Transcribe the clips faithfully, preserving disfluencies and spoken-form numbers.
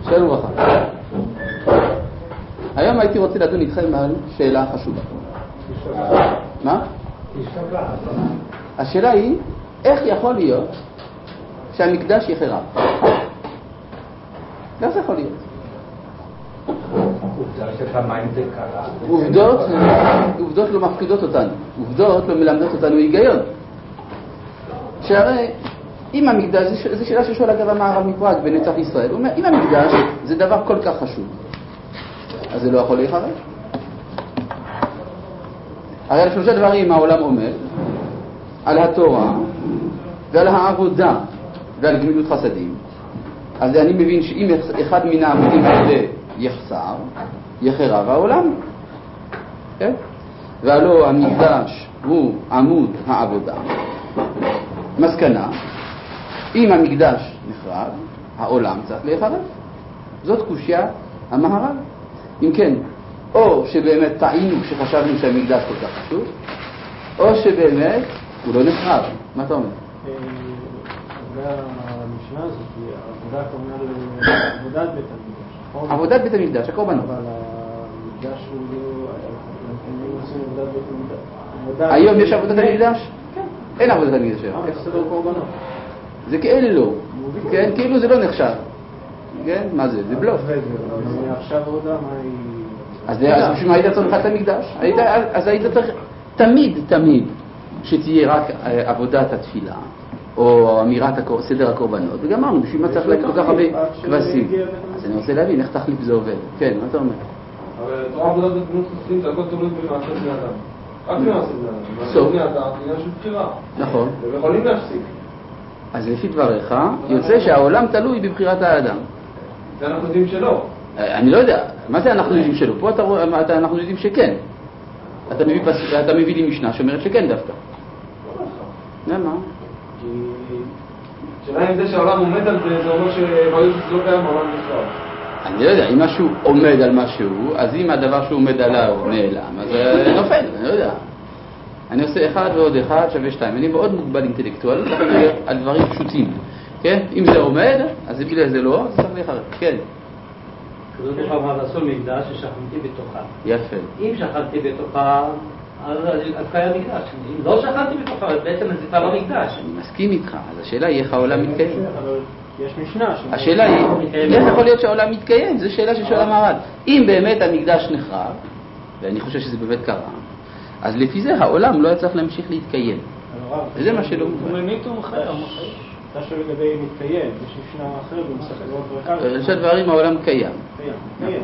שלום וברכה. היום הייתי רוצה לדון איתכם על שאלה חשובה. מה? השאלה היא, איך יכול להיות שהמקדש יחרב? איך זה יכול להיות? עובדות, עובדות לא מפקידות אותנו, עובדות לא מלמדות אותנו היגיון. שהרי אם המקדש, זו שאלה ששואל אגב המערב מפראג בנצח ישראל, הוא אומר, אם המקדש זה דבר כל כך חשוב, אז זה לא יכול להיחרב. הרי על שלושה דברים העולם עומד, על התורה ועל העבודה ועל גמילות חסדים. אז אני מבין שאם אחד מן העמודים האלה יחסר, יחרב העולם. כן? והלא המקדש הוא עמוד העבודה. מסקנה, אם המקדש נחרב, העולם צריך להיחרב. זאת קושיה המהר"ל. אם כן, או שבאמת טעינו כשחשבנו שהמקדש כל כך חשוב, או שבאמת הוא לא נחרב. מה אתה אומר? המשנה הזאת, עבודת אומר עבודת בית המקדש. עבודת בית המקדש, הקורבנות. אבל המקדש הוא לא... הם עושים עבודת בית המקדש. היום יש עבודת המקדש? כן. אין עבודת המקדש. אה, זה לא קורבנות. זה כאילו לא. כן, כאילו זה לא נחשב. כן, מה זה? זה בלוף. עכשיו עבודה, מה היא... אז בשביל מה היית צריך את המקדש? אז היית צריך תמיד, תמיד, שתהיה רק עבודת התפילה, או אמירת סדר הקורבנות, וגמרנו, בשביל מה צריך להגיד כל כך הרבה כבשים. אז אני רוצה להבין, איך תחליף זה עובד? כן, מה אתה אומר? אבל תורה עבודת בגמילות חסדים, זה הכל תלוי במעשה בני אדם. רק במעשה בני אדם. מעשה בני אדם, עניין של בחירה. נכון. והם יכולים להפסיק. אז לפי דבריך, יוצא שהעולם תלוי בבחירת האדם. זה אנחנו יודעים שלא. אני לא יודע, מה זה אנחנו יודעים שלא? פה אתה, אנחנו יודעים שכן. אתה מביא, אתה מביא לי משנה שאומרת שכן דווקא. למה? כי... שאלה אם זה שהעולם עומד על זה, זה אומר שברגע שזה לא קיים, העולם נחרב. אני לא יודע, אם משהו עומד על משהו, אז אם הדבר שהוא עומד עליו נעלם, אז זה נופל, אני לא יודע. אני עושה אחד ועוד אחד שווה שתיים. אני מאוד מוגבל אינטלקטואל, צריך לדבר על דברים פשוטים. כן? אם זה עומד, אז בגלל זה לא, אז צריך להיחרב. כן. כזאת לך מה לעשות מקדש ששכנתי בתוכה. יפה. אם שכנתי בתוכה, אז קיים מקדש. אם לא שכנתי בתוכה, אז בעצם זה כבר לא מקדש. אני מסכים איתך, אז השאלה היא איך העולם מתקיים. יש משנה. השאלה היא, איך יכול להיות שהעולם מתקיים? זו שאלה ששואל המהר"ל. אם באמת המקדש נחרב, ואני חושב שזה באמת קרה, אז לפי זה העולם לא היה צריך להמשיך להתקיים. וזה מה שלא מובן. הוא ממית ומחיה. אתה שואל לגבי מתקיים, יש משנה אחרת במסכת ברכה. שלושה דברים העולם קיים. קיים, קיים.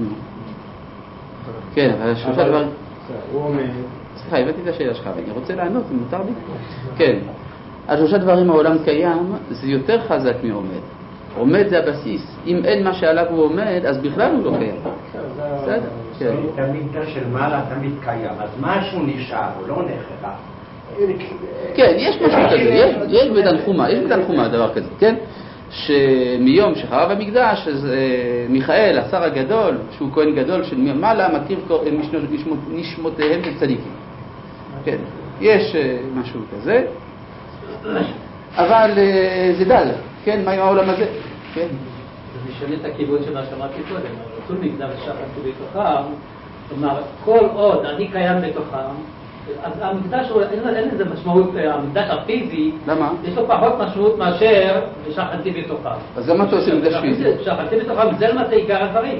כן, אבל שלושה דברים... הוא אומר... סליחה, הבאתי את השאלה שלך, ואני רוצה לענות, אם מותר לי. כן, על שלושה דברים העולם קיים, זה יותר חזק מעומד. עומד זה הבסיס. אם אין מה שעליו הוא עומד, אז בכלל הוא לא קיים. בסדר? כן. המקדש של מעלה תמיד קיים, אז משהו נשאר, הוא לא נחרב. כן, יש משהו כזה, יש, יש בתנחומה, יש בתנחומה דבר כזה, כן? שמיום שחרב המקדש, אז אה, מיכאל, השר הגדול, שהוא כהן גדול של מעלה, מכיר נשמותיהם של צדיקים. כן, יש אה, משהו כזה, אבל אה, זה דל, כן? מה עם העולם הזה? כן? זה משנה את הכיוון של מה שאמרתי קודם, רצו מקדש שכנתי בתוכם, זאת אומרת, כל עוד אני קיים בתוכם, אז המקדש, אין לזה משמעות, המקדש הפיזי, למה? יש לו פחות משמעות מאשר שכנתי בתוכם. אז למה אתה עושה מקדש פיזי? שכנתי בתוכם, זה למעשה עיקר הדברים.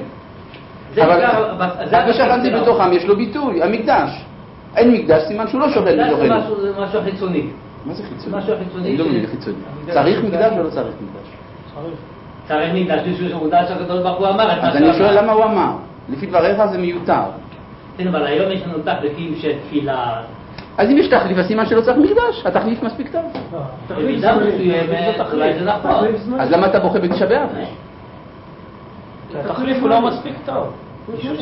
אבל שכנתי בתוכם יש לו ביטוי, המקדש. אין מקדש, סימן שהוא לא שוכן בתוכנו. זה משהו חיצוני. מה זה חיצוני? משהו חיצוני. אני לא מבין חיצוני. צריך מקדש או לא צריך מקדש? צריך מקדש, בשביל שמודש הקדוש ברוך הוא אמר. אז אני שואל למה הוא אמר. לפי דבריך זה מיותר. כן, אבל היום יש לנו תחליפים של תפילה. אז אם יש תחליף, הסימן שלא צריך מקדש, התחליף מספיק טוב. במידה מסוימת, אולי זה נכון. אז למה אתה בוכה בתשעה באב? התחליף הוא לא מספיק טוב. משום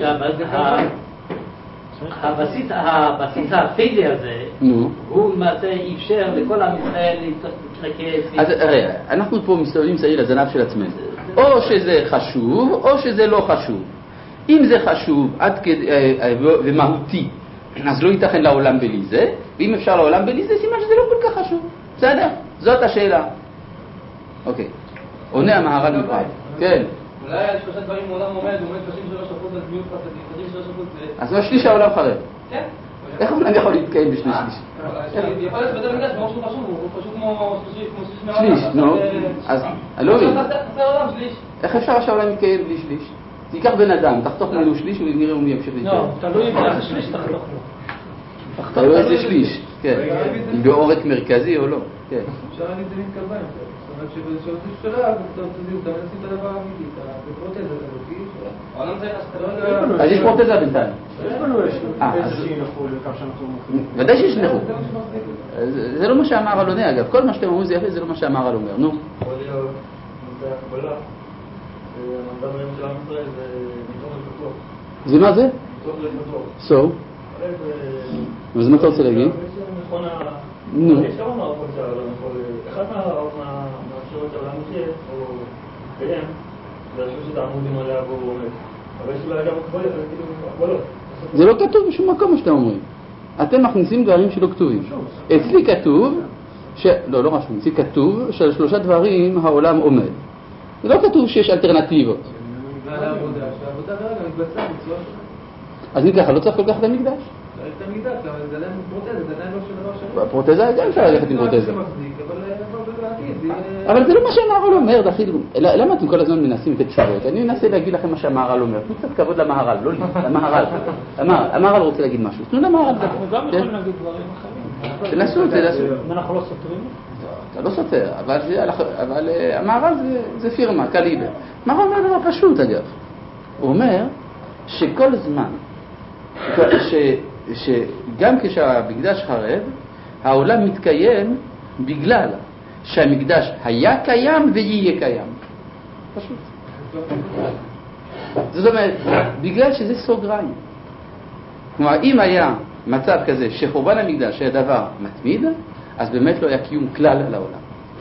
שהבסיס הפיזי הזה, הוא למעשה אפשר לכל עם ישראל להתרכז. אז הרי, אנחנו פה מסתובבים סביב לזנב של עצמנו. או שזה חשוב, או שזה לא חשוב. אם זה חשוב עד כדי ומהותי, אז לא ייתכן לעולם בלי זה, ואם אפשר לעולם בלי זה, סימן שזה לא כל כך חשוב. בסדר? זאת השאלה. אוקיי. עונה המהר"ל מפראג. כן. אולי על שלושה דברים העולם עומד, עומד שלושים ושלוש אחוז על גמילות חסדים, שלושים ושלוש אחוז זה... אז מה שליש העולם חרב? כן. איך העולם יכול להתקיים בשני שליש? יכול להיות בית המקדש, כמו שהוא חשוב, הוא פשוט כמו שליש מהעולם. שליש, נו. אז, אני לא מבין. חסר העולם שליש. איך אפשר שהעולם יתקיים בלי שליש? תיקח בן אדם, תחתוך ממנו שליש ונראה אם הוא ימשיך להתקיים. לא, תלוי איזה שליש תחתוך לו. תלוי איזה שליש, כן. אם בעורק מרכזי או לא, כן. אפשר להגיד זה מתקרבן, זאת אומרת שבאיזשהו שלב, אתה מנסים את הדבר האמיתי, בפרוטזה הזאת, אז יש פרוטזה בינתיים. יש לנו איזושהי נחול לכך שאנחנו מוכנים. ודאי שיש נחול. זה לא מה שאמר אלוני אגב, כל מה שאתם אומרים זה יפה, זה לא מה שאמר אלוני. נו. יכול להיות, זה הקבלה, המנדט היום של עם ישראל זה מתוך לבטוח. זה מה זה? מתוך לבטוח. סו. אז מה אתה רוצה להגיד? נו. יש כמה מערכות שהעולם יכול... אחד מהאפשרות שהעולם יחיה, או קיים, זה השלושת העמודים עליה והוא עומד. אבל יש אולי גם הקבלות. זה לא כתוב בשום מקום מה שאתם אומרים. אתם מכניסים דברים שלא כתובים. אצלי כתוב, לא, לא רשום, אצלי כתוב שעל שלושה דברים העולם עומד. זה לא כתוב שיש אלטרנטיבות. בגלל העבודה, שהעבודה ברגע מתבצעה בצורה שלנו. אז אם ככה, לא צריך כל כך את המקדש? את המקדש, אבל זה עדיין פרוטזה, זה עדיין לא של דבר שני. פרוטזה גם אפשר ללכת עם פרוטזה. אבל זה לא מה שהמהר"ל אומר, דחיל. למה אתם כל הזמן מנסים לתת תשובות? אני מנסה להגיד לכם מה שהמהר"ל אומר. תנו קצת כבוד למהר"ל, לא לי, למהר"ל. המהר"ל רוצה להגיד משהו. תנו למהר"ל. אנחנו גם יכולים להגיד דברים אחרים. תנסו, תנסו. אנחנו לא סותרים? אתה לא סותר, אבל המהר"ל זה פירמה, קליבר. המהר"ל אומר דבר פשוט אגב. הוא אומר שכל זמן, שגם כשהמקדש חרב, העולם מתקיים בגלל שהמקדש היה קיים ויהיה קיים. פשוט. זאת אומרת, בגלל שזה סוגריים. כלומר, אם היה מצב כזה שחורבן המקדש היה דבר מתמיד, אז באמת לא היה קיום כלל על העולם.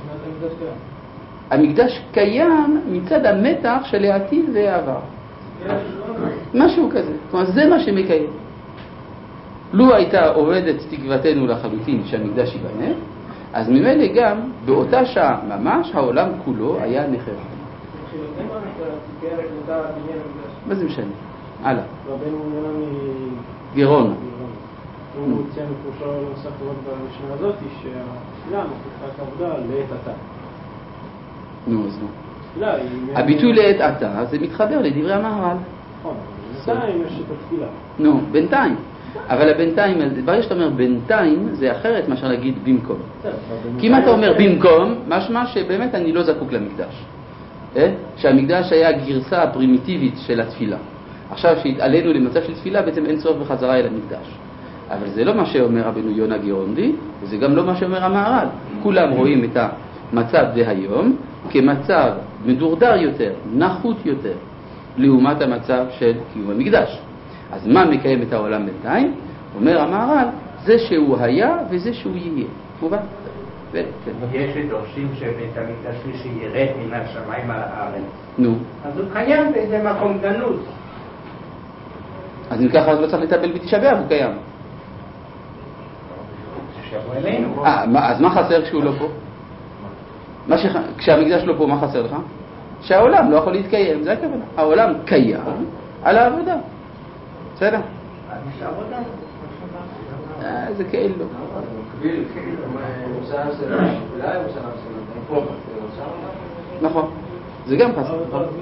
המקדש קיים מצד המתח של העתיד והעבר. משהו כזה. כלומר, זה מה שמקיים. לו הייתה עובדת תקוותנו לחלוטין שהמקדש ייבנה, אז ממילא גם באותה שעה ממש העולם כולו היה נחרב. מה זה משנה? הלאה. רבנו יונה מגרונה. הוא ציין בפרושו נוספות במשנה הזאת שהתפילה מוכיחה את העבודה לעת עתה. נו, אז נו. הביטוי לעת עתה זה מתחבר לדברי המהר"ל. נכון, בינתיים יש את התפילה. נו, בינתיים. אבל הבינתיים, ברגע שאתה אומר בינתיים, זה אחרת מאשר להגיד במקום. כי אם אתה אומר במקום, משמע שבאמת אני לא זקוק למקדש. שהמקדש היה הגרסה הפרימיטיבית של התפילה. עכשיו שהתעלינו למצב של תפילה, בעצם אין צורך בחזרה אל המקדש. אבל זה לא מה שאומר רבנו יונה גירונדי, וזה גם לא מה שאומר המהר"ל. כולם רואים את המצב דהיום כמצב מדורדר יותר, נחות יותר, לעומת המצב של קיום המקדש. אז מה מקיים את העולם בינתיים? אומר המהר"ל, זה שהוא היה וזה שהוא יהיה. מובן? יש שדורשים שבית המקדש שלישי ירד מן השמיים על הארץ. נו. אז הוא קיים באיזה מקום גנוז. אז אם ככה, אז לא צריך לטפל בתשעה באב, הוא קיים. שבוא אלינו. אז מה חסר כשהוא לא פה? כשהמקדש לא פה, מה חסר לך? שהעולם לא יכול להתקיים, זה הכוונה. העולם קיים על העבודה. בסדר? יש עבודה. זה כאילו. נכון. זה גם חסר.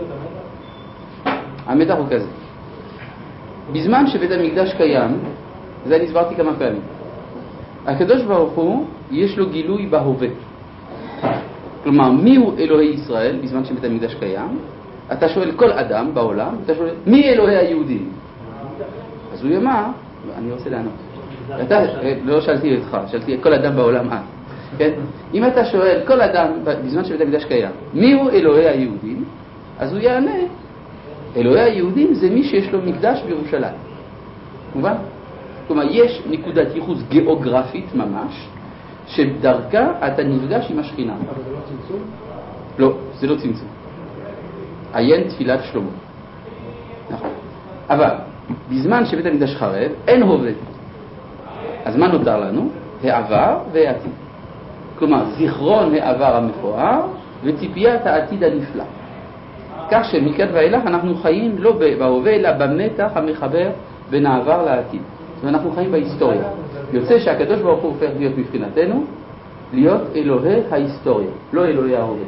המתח הוא כזה. בזמן שבית המקדש קיים, זה אני הסברתי כמה פעמים, הקדוש ברוך הוא יש לו גילוי בהווה. כלומר, מי הוא אלוהי ישראל בזמן שבית המקדש קיים? אתה שואל כל אדם בעולם, אתה שואל מי אלוהי היהודים? אז הוא יאמר, אני רוצה לענות. אתה, לא שאלתי אותך, שאלתי כל אדם בעולם אז. כן? אם אתה שואל כל אדם בזמן שבית המקדש קיים, מי הוא אלוהי היהודים? אז הוא יענה, אלוהי היהודים זה מי שיש לו מקדש בירושלים. מובן? כלומר, יש נקודת ייחוס גיאוגרפית ממש, שדרכה אתה נפגש עם השכינה. אבל זה לא צמצום? לא, זה לא צמצום. עיין תפילת שלמה. נכון. אבל, בזמן שבית המקדש חרב, אין הווה. אז מה נותר לנו? העבר והעתיד. כלומר, זיכרון העבר המפואר וציפיית העתיד הנפלא. כך שמכאן ואילך אנחנו חיים לא בהווה אלא במתח המחבר בין העבר לעתיד. זאת אומרת, אנחנו חיים בהיסטוריה. יוצא שהקדוש ברוך הוא הופך להיות מבחינתנו להיות אלוהי ההיסטוריה, לא אלוהי ההווה.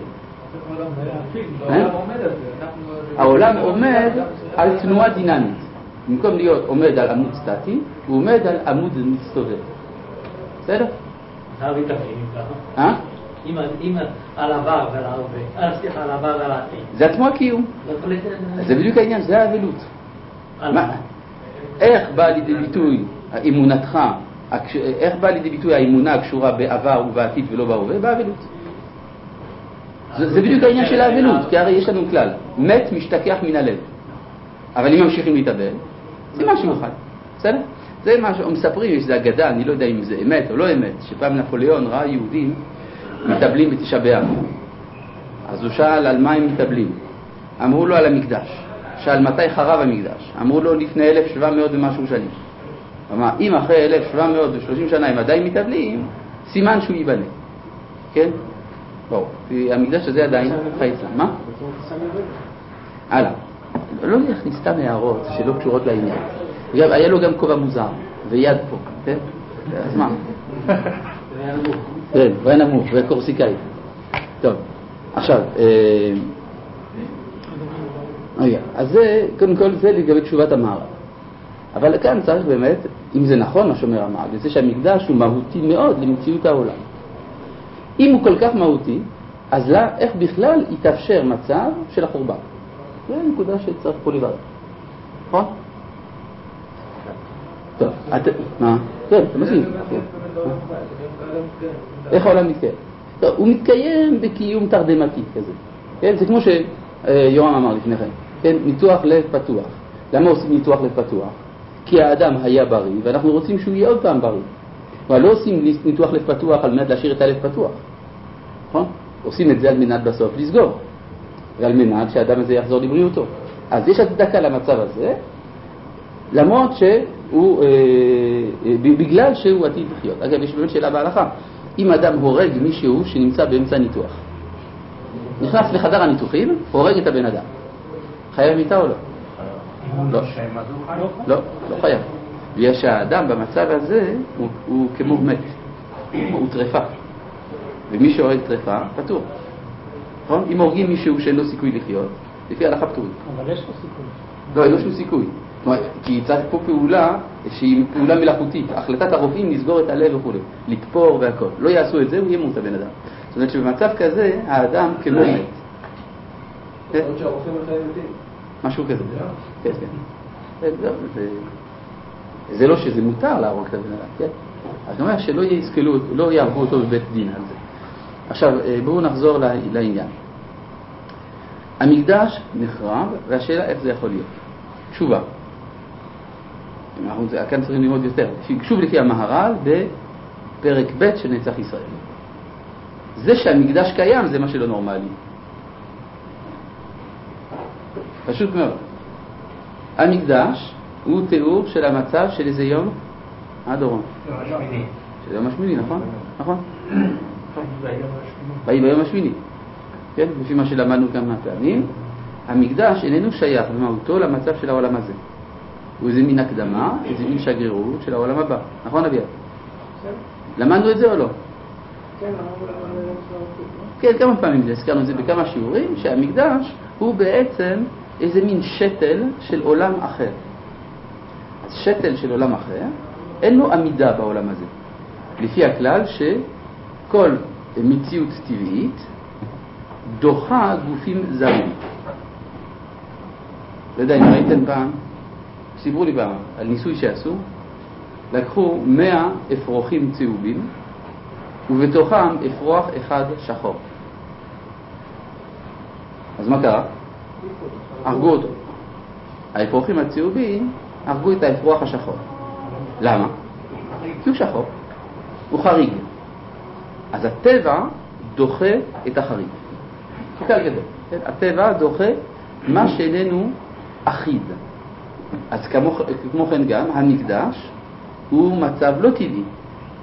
העולם עומד על תנועה דינמית. במקום להיות עומד על עמוד סטטי, הוא עומד על עמוד מסתובב. בסדר? אה? אם על עבר ועל ההווה, סליחה, על עבר ועל העתיד. זה עצמו הקיום. זה בדיוק העניין, זה האבלות. איך בא לידי ביטוי אמונתך, איך בא לידי ביטוי האמונה הקשורה בעבר ובעתיד ולא בהווה? באבלות. זה בדיוק העניין של האבלות, כי הרי יש לנו כלל, מת משתכח מן הלב. אבל אם ממשיכים להתאבל, זה משהו אחד. בסדר? זה מה שמספרים, יש זה אגדה, אני לא יודע אם זה אמת או לא אמת, שפעם נפוליאון ראה יהודים מתאבלים בתשעה באב. אז הוא שאל על מה הם מתאבלים. אמרו לו על המקדש. שאל מתי חרב המקדש. אמרו לו לפני אלף שבע מאות ומשהו שנים. אמר, אם אחרי אלף שבע מאות ושלושים שנה הם עדיין מתאבלים, סימן שהוא ייבנה. כן? בואו, כי המקדש הזה עדיין חי אצלם. מה? הלאה. לא נכניס סתם הערות שלא קשורות לעניין. היה לו גם כובע מוזר, ויד פה, כן? אז מה? כן, והיה נמוך, והיה קורסיקאי. טוב, עכשיו, אז זה, קודם כל, זה לגבי תשובת המערב. אבל כאן צריך באמת, אם זה נכון מה שאומר המערב, זה שהמקדש הוא מהותי מאוד למציאות העולם. אם הוא כל כך מהותי, אז לה, איך בכלל יתאפשר מצב של החורבן? זה נקודה שצריך פה לברך. נכון? טוב, את... מה? כן, אתה מסכים. איך העולם מתקיים? טוב, הוא מתקיים בקיום תרדמתי כזה. כן, זה כמו שיורם אמר לפני כן. כן, ניתוח לב פתוח. למה עושים ניתוח לב פתוח? כי האדם היה בריא, ואנחנו רוצים שהוא יהיה עוד פעם בריא. אבל לא עושים ניתוח לב פתוח על מנת להשאיר את הלב פתוח. נכון? עושים את זה על מנת בסוף לסגור. ועל מנת שהאדם הזה יחזור לבריאותו. אז יש הצדקה למצב הזה, למרות שהוא, אה, אה, בגלל שהוא עתיד לחיות. אגב, יש באמת שאלה בהלכה. אם אדם הורג מישהו שנמצא באמצע ניתוח, נכנס לחדר הניתוחים, הורג את הבן אדם. חייב מיתה או לא? לא. לא, לא חייב. בגלל שהאדם במצב הזה הוא, הוא כמו מת, הוא טרפה. ומי שהורג טרפה, פטור. נכון? אם הורגים מישהו שאין לו סיכוי לחיות, לפי ההלכה פטורים. אבל יש לו סיכוי. לא, אין לו שום סיכוי. כי צריך פה פעולה שהיא פעולה מלאכותית. החלטת הרופאים לסגור את הלב וכו', לתפור והכל. לא יעשו את זה, הוא ימות הבן אדם. זאת אומרת שבמצב כזה, האדם כמו מת. עוד שהרופאים החיים מתים. משהו כזה. כן, כן. זה לא שזה מותר להרוג את הבן אדם, כן? אז אני אומר שלא יסכלו, לא יערכו אותו בבית דין על זה. עכשיו, בואו נחזור לעניין. המקדש נחרב, והשאלה איך זה יכול להיות. תשובה. אנחנו כאן צריכים ללמוד יותר. שוב לפי המהר"ל בפרק ב' של נצח ישראל. זה שהמקדש קיים זה מה שלא נורמלי. פשוט מאוד. המקדש הוא תיאור של המצב של איזה יום? אה, דורון? יום השמיני. של יום השמיני, נכון? נכון? ביום השמיני. כן? לפי מה שלמדנו כמה פעמים, המקדש איננו שייך במהותו למצב של העולם הזה. הוא איזה מין הקדמה, איזה מין שגרירות של העולם הבא. נכון, אביעד? למדנו את זה או לא? כן, למדנו את זה. כן, כמה פעמים הזכרנו את זה בכמה שיעורים, שהמקדש הוא בעצם איזה מין שתל של עולם אחר. אז שתל של עולם אחר, אין לו עמידה בעולם הזה. לפי הכלל שכל מציאות טבעית דוחה גופים זרים. לא יודע אם ראיתם פעם, סיפרו לי פעם על ניסוי שעשו, לקחו מאה אפרוחים צהובים ובתוכם אפרוח אחד שחור. אז מה קרה? הרגו אותו. האפרוחים הצהובים הרגו את האפרוח השחור. למה? כי הוא שחור, הוא חריג. אז הטבע דוחה את החריג. כלל גדול. כן? הטבע דוחה מה שאיננו אחיד. אז כמו, כמו כן גם המקדש הוא מצב לא טבעי.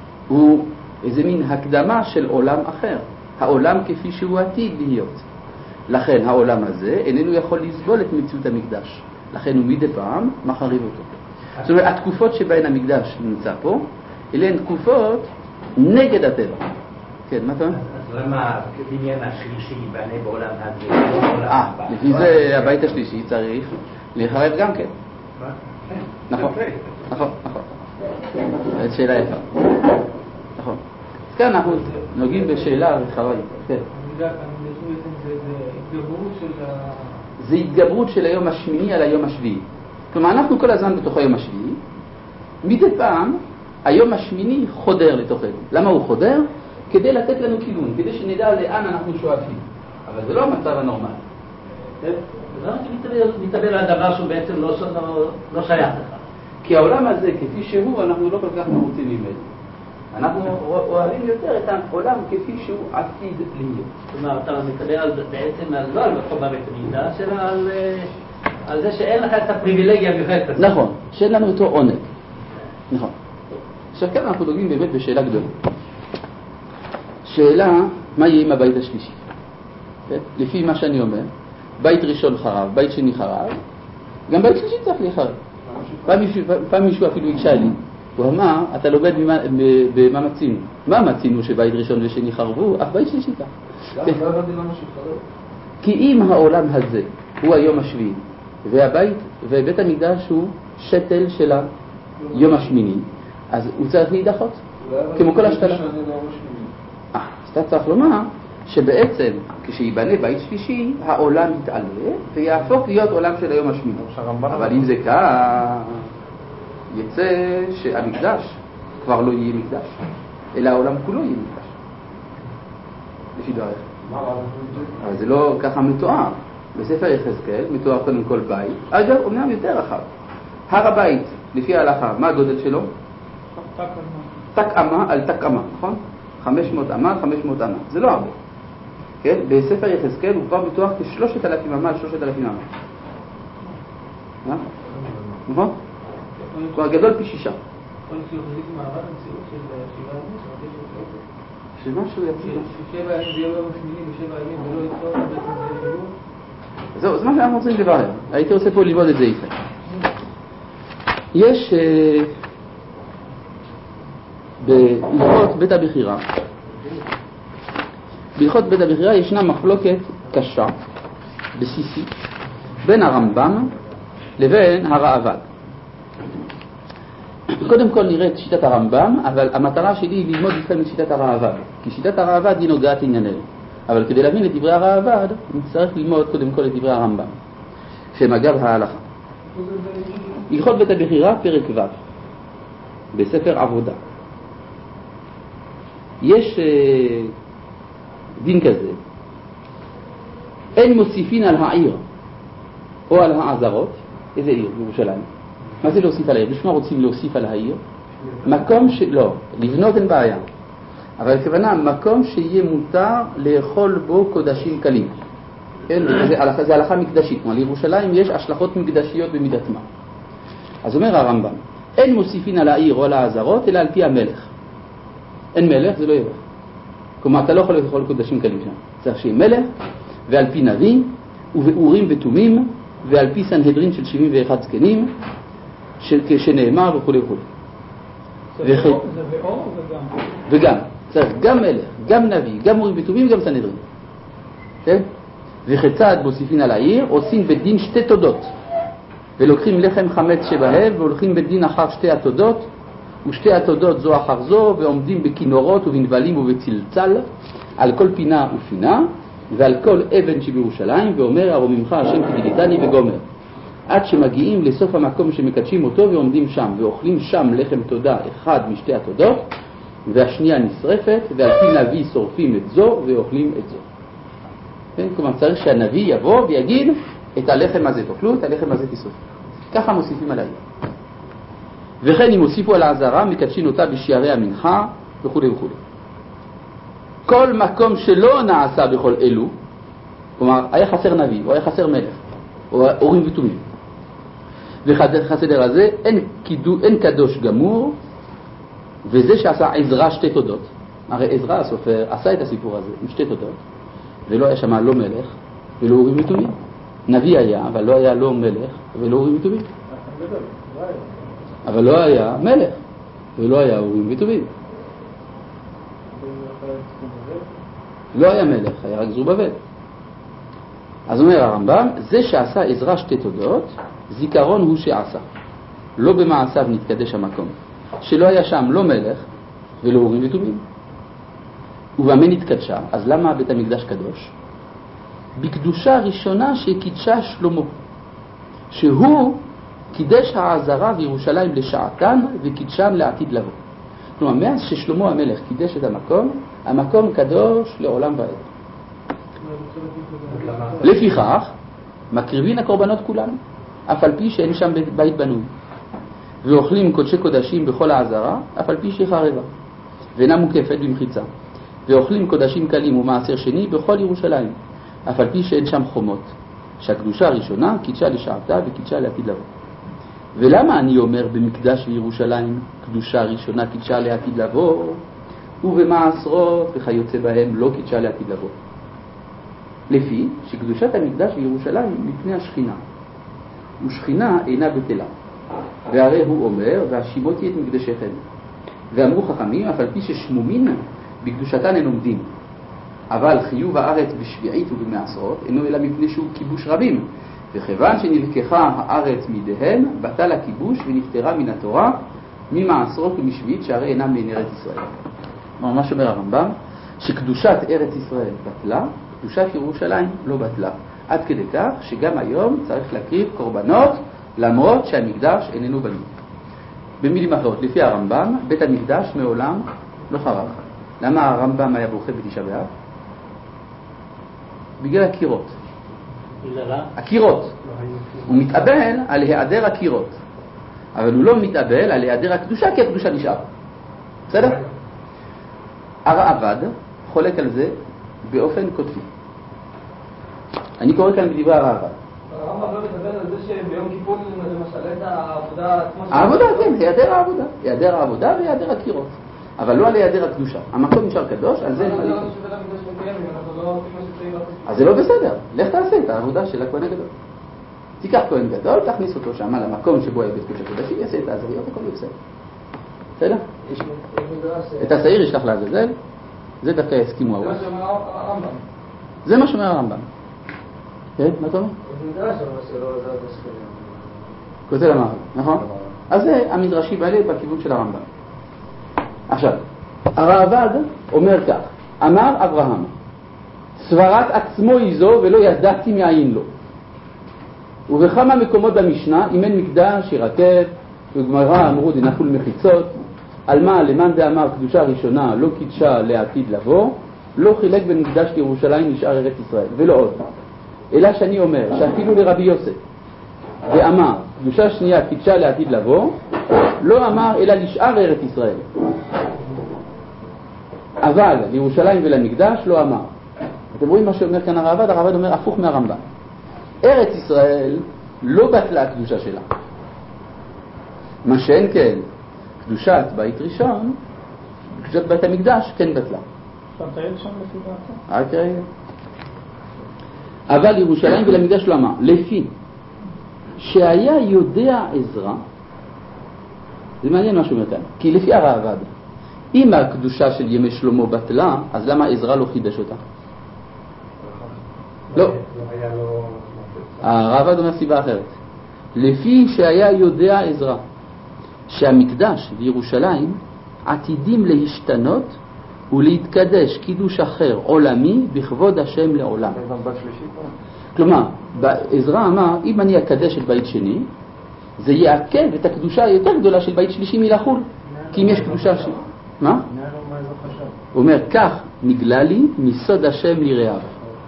הוא איזה מין הקדמה של עולם אחר. העולם כפי שהוא עתיד להיות. לכן העולם הזה איננו יכול לסבול את מציאות המקדש. לכן הוא מדי פעם מחריב אותו. זאת אומרת, התקופות שבהן המקדש נמצא פה, אלה הן תקופות נגד הטבע. כן, מה אתה אומר? אז למה הבניין השלישי ייבנה בעולם הזה? אה, לפי זה הבית השלישי צריך להיחרב גם כן. נכון, נכון, נכון. זאת שאלה יפה. נכון. אז כאן אנחנו נוגעים בשאלה רחבה. כן. זה התגברות של היום השמיני על היום השביעי. כלומר, אנחנו כל הזמן בתוך היום השביעי. מדי פעם, היום השמיני חודר לתוכנו. למה הוא חודר? כדי לתת לנו כיוון, כדי שנדע לאן אנחנו שואפים. אבל זה לא המצב הנורמלי. למה אתה מתאבל על דבר שהוא בעצם לא שייך לך? כי העולם הזה, כפי שהוא, אנחנו לא כל כך מרוצים ממנו. אנחנו אוהבים יותר את העולם כפי שהוא עתיד להיות. כלומר, אתה מתאבל בעצם לא על מקום בבית המקדש, אלא על זה שאין לך את הפריבילגיה המיוחדת הזאת. נכון, שאין לנו אותו עונג. נכון. עכשיו כאן אנחנו דוגמים באמת בשאלה גדולה. שאלה, מה יהיה עם הבית השלישי? לפי מה שאני אומר, בית ראשון חרב, בית שני חרב, גם בית שלישי צריך להיחרב. פעם מישהו, פעם מישהו אפילו הקשה לי, הוא אמר, אתה לומד במה, במה מצינו. מה מצינו שבית ראשון ושני חרבו? אף בית שלישי כך. כי אם העולם הזה הוא היום השביעי, והבית, ובית המקדש הוא שתל של היום השמיני, אז הוא צריך להידחות, כמו כל השתלה. אה, אז אתה צריך לומר שבעצם כשיבנה בית שלישי, העולם יתעלה ויהפוך להיות עולם של היום השמיני. אבל אם זה כך, יצא שהמקדש כבר לא יהיה מקדש, אלא העולם כולו יהיה מקדש. לפי דבריך. אבל זה לא ככה מתואר. בספר יחזקאל מתואר קודם כל בית, אגב, אומנם יותר רחב. הר הבית, לפי ההלכה, מה הגודל שלו? תק אמה על תק אמה, נכון? חמש מאות אמה, חמש מאות אמה. זה לא הרבה. כן? בספר יחזקאל הוא כבר מתואר כשלושת אלפים אמה על שלושת אלפים אמה. נכון? כבר גדול פי שישה. שמשהו יציב. ששבע ימים ביום השמיני ושבע ימים ולא יצור בעצם זה חיבור? זהו, זה מה שאנחנו רוצים לברר. הייתי רוצה פה ללמוד את זה איתה. יש בהלכות בית הבחירה, בהלכות בית הבחירה ישנה מחלוקת קשה, בסיסית, בין הרמב"ם לבין הראב"ד. קודם כל נראה את שיטת הרמב"ם, אבל המטרה שלי היא ללמוד איתכם את שיטת הראב"ד, כי שיטת הראב"ד היא נוגעת ענייננו. אבל כדי להבין את דברי הראב"ד, נצטרך ללמוד קודם כל את דברי הרמב"ם, שהם אגב ההלכה. הלכות בית הבחירה, פרק ו', בספר עבודה. יש אה, דין כזה, אין מוסיפין על העיר או על העזרות. איזה עיר? בירושלים. מה זה להוסיף על העיר? בשביל מה רוצים להוסיף על העיר? מקום ש... לא, לבנות אין בעיה. אבל הכוונה, מקום שיהיה מותר לאכול בו קודשים קלים. כן? זה הלכה, זה הלכה מקדשית. כלומר, לירושלים יש השלכות מקדשיות במידת מה. אז אומר הרמב"ם, אין מוסיפין על העיר או על העזרות, אלא על פי המלך. אין מלך, זה לא ילך. כלומר, אתה לא יכול לאכול קודשים קלים שם. צריך שיהיה מלך, ועל פי נביא, ובאורים ותומים, ועל פי סנהדרין של שבעים ואחד זקנים, שנאמר וכו' וכו'. זה ואור וגם? וגם. צריך גם מלך, גם נביא, גם אורים ותומים, גם סנהדרין. כן? וכיצד מוסיפין על העיר, עושים בדין שתי תודות. ולוקחים לחם חמץ שבהב, והולכים בדין אחר שתי התודות, ושתי התודות זו אחר זו, ועומדים בכינורות ובנבלים ובצלצל, על כל פינה ופינה, ועל כל אבן שבירושלים, ואומר, הרוממך השם כגיליתני וגומר. עד שמגיעים לסוף המקום שמקדשים אותו, ועומדים שם, ואוכלים שם לחם תודה אחד משתי התודות, והשנייה נשרפת, ועל פי נביא שורפים את זו, ואוכלים את זו. כן? כלומר, צריך שהנביא יבוא ויגיד, את הלחם הזה תאכלו, את הלחם הזה תשרפו. ככה מוסיפים על העיר. וכן אם הוסיפו על העזרה, מקדשים אותה בשערי המנחה, וכו' וכו'. כל מקום שלא נעשה בכל אלו, כלומר, היה חסר נביא, או היה חסר מלך, או אורים ותומים. וחסדר הזה, אין, קידו, אין קדוש גמור, וזה שעשה עזרא שתי תודות. הרי עזרא הסופר עשה את הסיפור הזה עם שתי תודות, ולא היה שם לא מלך ולא אורים ותומים. נביא היה, אבל לא היה לא מלך ולא אורים ותומים. אבל לא היה מלך ולא היה אורים ותומים. לא היה מלך, היה רק זרובבל. אז אומר הרמב"ם, זה שעשה עזרא שתי תודות, זיכרון הוא שעשה. לא במעשיו נתקדש המקום. שלא היה שם לא מלך ולא אורים ותומים. ובמה נתקדשה? אז למה בית המקדש קדוש? בקדושה הראשונה שקידשה שלמה, שהוא קידש העזרה וירושלים לשעתן וקידשם לעתיד לבוא. כלומר, מאז ששלמה המלך קידש את המקום, המקום קדוש לעולם ועד. לפיכך, מקריבין הקורבנות כולנו, אף על פי שאין שם בית בנוי. ואוכלים קודשי קודשים בכל העזרה, אף על פי שהיא חרבה, ואינה מוקפת במחיצה. ואוכלים קודשים קלים ומעשר שני בכל ירושלים, אף על פי שאין שם חומות. שהקדושה הראשונה קידשה לשעתה וקידשה לעתיד לבוא. ולמה אני אומר במקדש וירושלים קדושה ראשונה קידשה לעתיד לבוא, ובמעשרות וכיוצא בהם לא קידשה לעתיד לבוא? לפי שקדושת המקדש וירושלים מפני השכינה, ושכינה אינה בטלה. והרי הוא אומר, והשיבותי את מקדשכם. ואמרו חכמים, אף על פי ששמומין בקדושתן אין עומדים. אבל חיוב הארץ בשביעית ובמעשרות אינו אלא מפני שהוא כיבוש רבים. וכיוון שנלקחה הארץ מידיהם, בטל הכיבוש ונפטרה מן התורה, ממעשרות ומשביעית, שהרי אינם מן ארץ ישראל. ממש אומר הרמב"ם, שקדושת ארץ ישראל בטלה, קדושת ירושלים לא בטלה. עד כדי כך שגם היום צריך להקריב קורבנות, למרות שהמקדש איננו בנוי. במילים אחרות, לפי הרמב"ם, בית המקדש מעולם לא חרב. למה הרמב"ם היה בוכה בתשעה באב? בגלל הקירות. הקירות. הוא מתאבל על היעדר הקירות, אבל הוא לא מתאבל על היעדר הקדושה, כי הקדושה נשאר. בסדר? הרעב"ד חולק על זה באופן קוטבי. אני קורא כאן בדברי הרעב"ד. הרמב"ם לא מדבר על זה שביום כיפור למשל את העבודה עצמה... העבודה, כן, היעדר העבודה. היעדר העבודה והיעדר הקירות. אבל לא על היעדר הקדושה. המקום נשאר קדוש, על זה... אז זה לא בסדר. לך תעשה את העבודה של הכהן הגדול. תיקח כהן גדול, תכניס אותו שם למקום שבו היה בית קודש הקודשים, יעשה את העזריות, הכל בסדר. בסדר? את השעיר ישלח לעזאזל, זה דווקא יסכימו הוואש. זה מה שאומר הרמב"ם. זה מה שאומר הרמב"ם. כן, מה אתה אומר? כותב המהר"ל, נכון? אז זה המדרשי בעלי בכיוון של הרמב"ם. עכשיו, הרעב"ד אומר כך, אמר אברהם, סברת עצמו היא זו ולא ידעתי מאין לו. ובכמה מקומות במשנה, אם אין מקדש ירקב, וגמרא אמרו דנחו למחיצות, על מה למאן דאמר קדושה ראשונה לא קידשה לעתיד לבוא, לא חילק בין מקדש לירושלים נשאר ארץ ישראל, ולא עוד. אלא שאני אומר שאפילו לרבי יוסף ואמר קדושה שנייה קידשה לעתיד לבוא, לא אמר אלא לשאר ארץ ישראל, אבל לירושלים ולמקדש לא אמר. אתם רואים מה שאומר כאן הרעב"ד? הרעב"ד אומר הפוך מהרמב"ם. ארץ ישראל לא בטלה הקדושה שלה, מה שאין כן קדושת בית ראשון, קדושת בית המקדש כן בטלה. אתה מטייל שם לפי דעתו? רק רגע. אבל לירושלים ולמקדש לא אמר, לפי שהיה יודע עזרא, זה מעניין מה שאומר כאן, כי לפי הרעב"ד, אם הקדושה של ימי שלמה בטלה, אז למה עזרא לא חידש אותה? לא. הרעב"ד אומר סיבה אחרת. לפי שהיה יודע עזרא שהמקדש וירושלים עתידים להשתנות ולהתקדש קידוש אחר עולמי בכבוד השם לעולם. כלומר, עזרא אמר, אם אני אקדש את בית שני, זה יעכב את הקדושה היותר גדולה של בית שלישי מלחול. כי אם יש קדושה שלי. מה? הוא אומר, כך נגלה לי מסוד השם ליראיו.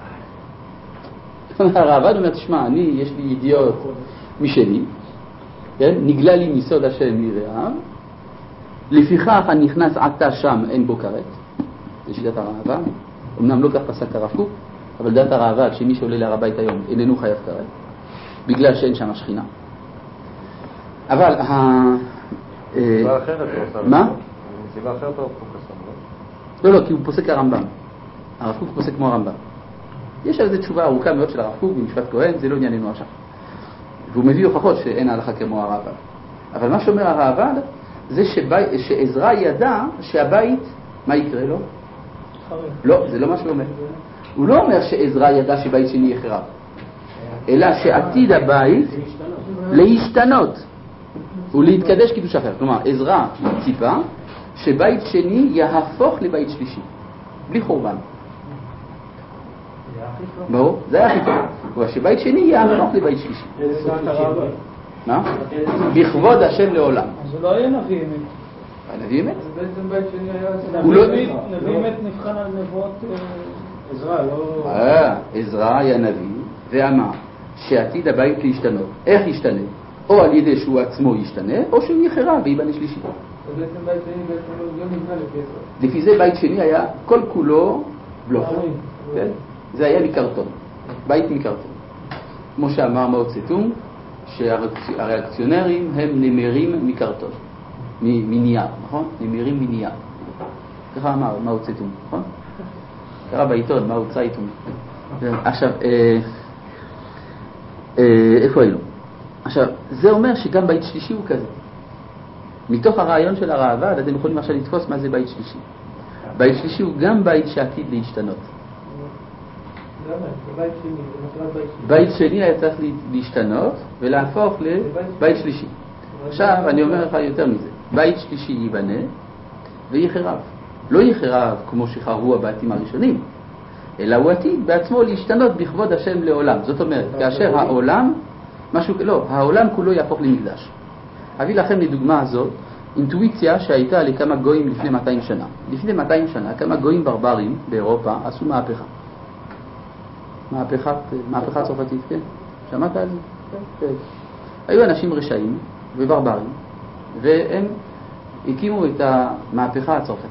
הרעב"ד אומר, תשמע, אני, יש לי ידיעות משלי, כן? נגלה לי מסוד השם ליראיו, לפיכך אני נכנס עתה שם, אין בו כרת. זה שיטת הרעב"ד. אמנם לא כך פסק הרב קוק, אבל דעת הרעב"ד שמי שעולה להר הבית היום איננו חייב כרת, בגלל שאין שם השכינה. אבל ה... מסיבה אחרת הוא עושה. מה? מסיבה אחרת הוא פוסק. לא, לא, כי הוא פוסק הרמב"ם. הרב קוק פוסק כמו הרמב"ם. יש על זה תשובה ארוכה מאוד של הרב קוק במשפט כהן, זה לא ענייננו עכשיו. והוא מביא הוכחות שאין ההלכה כמו הראב"ד. אבל מה שאומר הראב"ד זה שבי, שעזרא ידע שהבית, מה יקרה לו? לא, זה לא מה שהוא אומר. הוא לא אומר שעזרא ידע שבית שני יחרב, אלא שעתיד הבית להשתנות ולהתקדש קידוש אחר. כלומר, עזרא ציפה שבית שני יהפוך לבית שלישי, בלי חורבן. ברור? זה היה הכי טוב. אבל שבית שני יהפוך לבית שלישי. מה? בכבוד השם לעולם. זה לא היה נביא אמת. נביא אמת? אז בעצם בית שני היה... נביא אמת נבחן על נבואות עזרא, לא... אה, עזרא היה נביא ואמר שעתיד הבית להשתנות. איך ישתנה? או על ידי שהוא עצמו ישתנה, או שהוא יחרב ויבנה שלישי. אז בעצם בית שני בעצם לא נבנה לפי עזרא. לפי זה בית שני היה כל כולו בלוף. כן? זה היה מקרטון. בית מקרטון. כמו שאמר מאו צטונג, שהריאקציונרים הם נמרים מקרטון. מנייר, נכון? נמרים מנייר. ככה אמר מאו צטונג, נכון? קרא בעיתון, מאו צייטונג. עכשיו, איפה היינו? עכשיו, זה אומר שגם בית שלישי הוא כזה. מתוך הרעיון של הראב"ד, אתם יכולים עכשיו לתפוס מה זה בית שלישי. בית שלישי הוא גם בית שעתיד להשתנות. בית שני היה צריך להשתנות ולהפוך לבית שלישי. עכשיו אני אומר לך יותר מזה, בית שלישי ייבנה ויחרב. לא יחרב כמו שחרבו הבתים הראשונים, אלא הוא עתיד בעצמו להשתנות בכבוד השם לעולם. זאת אומרת, כאשר העולם, משהו, לא, העולם כולו יהפוך למקדש. אביא לכם לדוגמה הזאת אינטואיציה שהייתה לכמה גויים לפני מאתיים שנה. לפני מאתיים שנה כמה גויים ברברים באירופה עשו מהפכה. מהפכת, מהפכה צרפתית, כן? שמעת על זה? כן. היו אנשים רשעים וברברים, והם הקימו את המהפכה הצרפתית.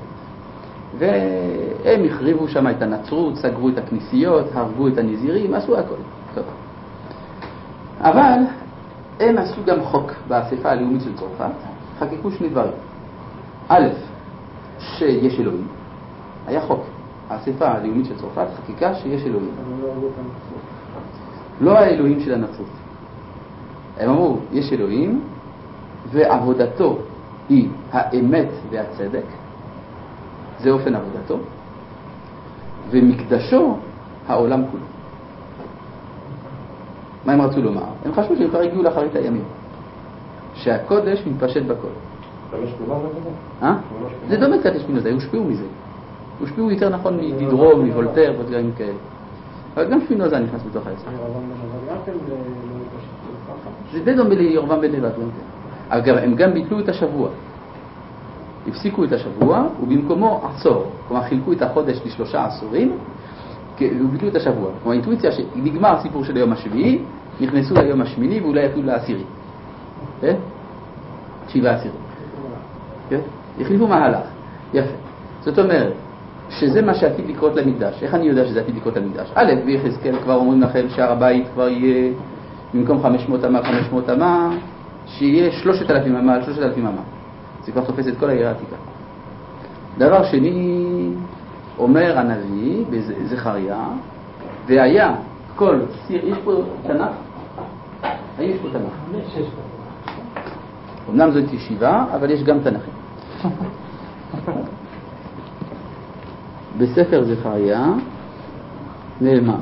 והם החריבו שם את הנצרות, סגרו את הכנסיות, הרגו את הנזירים, עשו הכל. טוב. אבל הם עשו גם חוק באספה הלאומית של צרפת, חקקו שני דברים. א', שיש אלוהים, היה חוק. האספה הלאומית של צרפת חקיקה שיש אלוהים. לא האלוהים של הנצרות. הם אמרו, יש אלוהים, ועבודתו היא האמת והצדק, זה אופן עבודתו, ומקדשו העולם כולו. מה הם רצו לומר? הם חשבו שהם כבר הגיעו לאחרית הימים, שהקודש מתפשט בכל. אה? זה דומה קצת לשפינוזה, הם הושפעו מזה. הושפעו יותר נכון מדידרו, מוולטר ודברים כאלה. אבל גם שפינוזה נכנס בתוך העסק. זה די דומה לירבעם בן נבט. אגב, הם גם ביטלו את השבוע. הפסיקו את השבוע, ובמקומו עשור. כלומר, חילקו את החודש לשלושה עשורים, וביטלו את השבוע. כלומר, האינטואיציה שנגמר הסיפור של היום השביעי, נכנסו ליום השמיני ואולי יפלו לעשירי. כן? שבעה עשירים. כן? החליפו מהלך. יפה. זאת אומרת, שזה מה שעתיד לקרות למקדש. איך אני יודע שזה עתיד לקרות למקדש? א', ויחזקאל כבר אומרים לכם שהר הבית כבר יהיה במקום חמש מאות אמה, חמש מאות אמה, שיהיה שלושת אלפים אמה על שלושת אלפים אמה. זה כבר תופס את כל העיר העתיקה. דבר שני, אומר הנביא בזכריה, והיה כל סיר, יש פה תנ"ך? יש פה תנ"ך. אמנם זאת ישיבה, אבל יש גם תנ"כים. בספר זכריה נאמר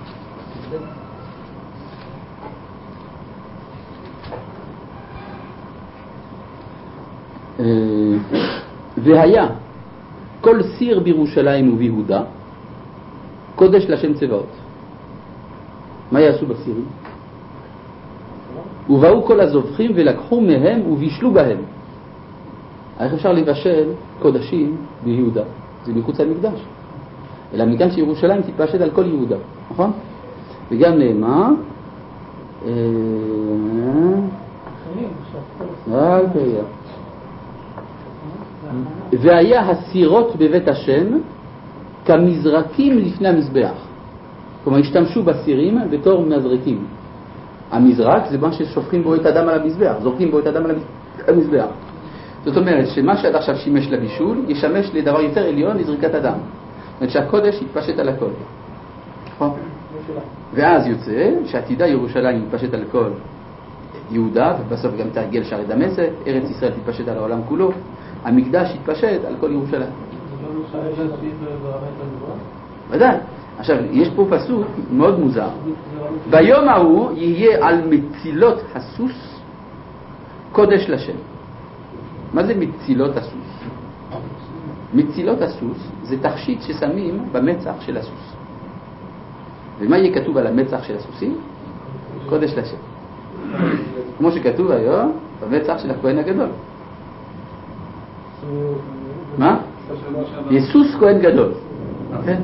והיה כל סיר בירושלים וביהודה קודש לשם צבאות. מה יעשו בסירים? ובאו כל הזובחים ולקחו מהם ובישלו בהם. איך אפשר לבשל קודשים ביהודה? זה מחוץ למקדש. אלא מכאן שירושלים תתפשט על כל יהודה, נכון? וגם נאמר והיה הסירות בבית השם כמזרקים לפני המזבח. כלומר, השתמשו בסירים בתור מזרקים. המזרק זה מה ששופכים בו את הדם על המזבח, זורקים בו את הדם על המזבח. זאת אומרת שמה שעד עכשיו שימש לבישול ישמש לדבר יותר עליון לזריקת הדם. זאת אומרת שהקודש יתפשט על הכל. נכון? ואז יוצא שעתידה ירושלים מתפשט על כל יהודה, ובסוף גם תגיע לשערי דמשק, ארץ ישראל תתפשט על העולם כולו, המקדש יתפשט על כל ירושלים. ודאי. עכשיו, יש פה פסוק מאוד מוזר. ביום ההוא יהיה על מצילות הסוס קודש לשם. מה זה מצילות הסוס? מצילות הסוס זה תכשיט ששמים במצח של הסוס. ומה יהיה כתוב על המצח של הסוסים? קודש לשם. כמו שכתוב היום במצח של הכהן הגדול. מה? יסוס כהן גדול. כן?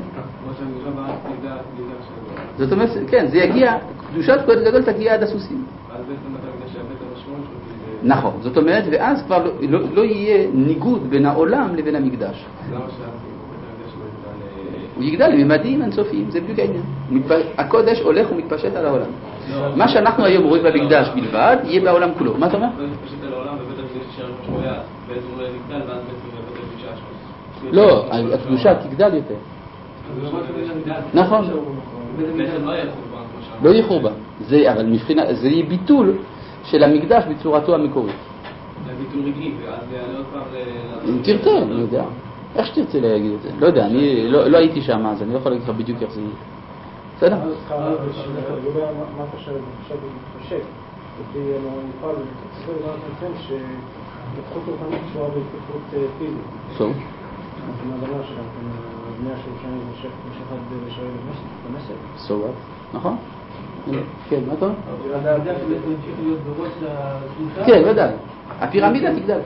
זאת אומרת, כן, זה יגיע, קדושת כהן גדול תגיע עד הסוסים. נכון, זאת אומרת, ואז כבר לא, לא יהיה ניגוד בין העולם לבין המקדש. הוא יגדל לממדים אינסופיים, זה בדיוק העניין. הקודש הולך ומתפשט על העולם. מה שאנחנו היום רואים במקדש בלבד, יהיה בעולם כולו. מה אתה אומר? מתפשט על העולם ובית המקדש יישאר כמו שהוא היה, בעצם הוא יגדל ואז בעצם בית המקדש יישאר. לא, הקדושה תגדל יותר. נכון. לא יהיה חורבן. זה, אבל מבחינה, זה יהיה ביטול של המקדש בצורתו המקורית. זה ביטול רגעי, ואז זה יעלה עוד פעם ל... אם תרצה, אני יודע. איך שתרצה להגיד את זה? לא יודע, אני לא הייתי שם אז, אני לא יכול להגיד לך בדיוק איך זה יהיה. בסדר? מה אתה חושב? אני חושב מתחשק. לפי נוכל, זה דבר נותן שהתפתחות רוחנית קשורה בהתפתחות פיזית. סוף. זאת מהדבר שלנו, בני השלושים ושחד בשביל במשק. סוף, נכון? כן, מה אתה אומר? אתה יודע שבעצם המשיך להיות בראש השלושה? כן, ודאי. הפירמידה תגדל.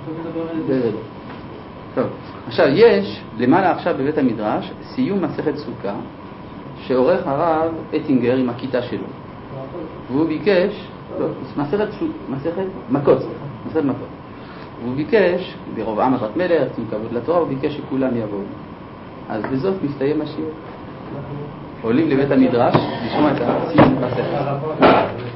טוב, עכשיו יש למעלה עכשיו בבית המדרש סיום מסכת סוכה שעורך הרב אטינגר עם הכיתה שלו, והוא ביקש, לא, מסכת מסכת מכות, מסכת מכות, והוא ביקש ברוב עם אחת מלך, עם כבוד לתורה, הוא ביקש שכולם יבואו. אז בזאת מסתיים השיעור. עולים לבית המדרש לשמוע את הסיום מסכת.